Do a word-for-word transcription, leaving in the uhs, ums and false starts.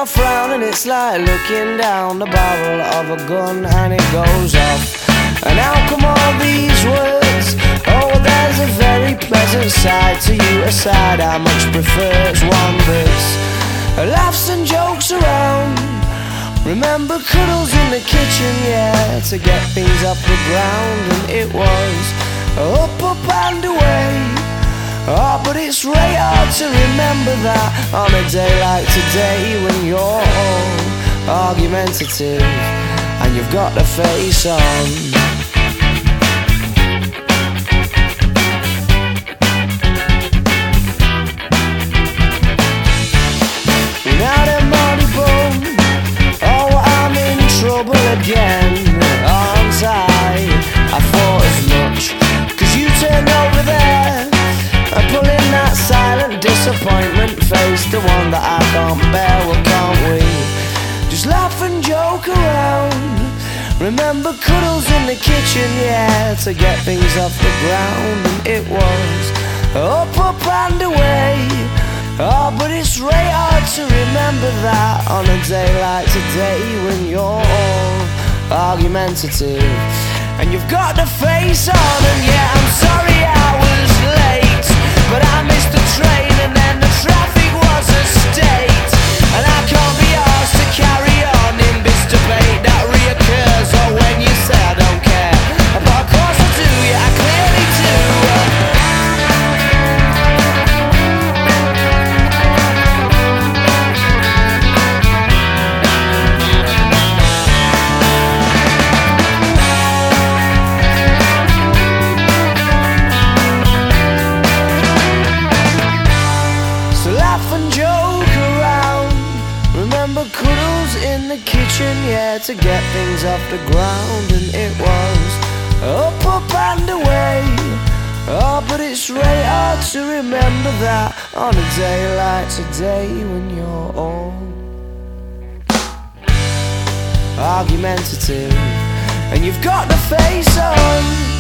I frown and it's like looking down the barrel of a gun and it goes off. And how come all these words? Oh, there's a very pleasant side to you, a side I much prefer. It's one that's laughs and jokes around. Remember cuddles in the kitchen, yeah, to get things off the ground. And it was up, up and away. Oh, but it's really hard to remember that on a day like today, when you're all argumentative and you've got the face on. Now them money boom, oh, I'm in trouble again, aren't I? I thought as much, cause you turned over there and pulling that silent disappointment face, the one that I can't bear. Well, can't we just laugh and joke around? Remember cuddles in the kitchen, yeah, to get things off the ground. And it was up, up and away. Oh, but it's really hard to remember that on a day like today, when you're all argumentative and you've got the face on. And yeah, I'm sorry I was late, but I missed the train and then the traffic was a state. And I can't be asked to carry on in this debate that reoccurs. Or when you say I don't care, but of course I do, yeah, I clearly do. Cuddles in the kitchen, yeah, to get things off the ground. And it was up, up and away. Oh, but it's really hard to remember that on a day like today, when you're all argumentative and you've got the face on.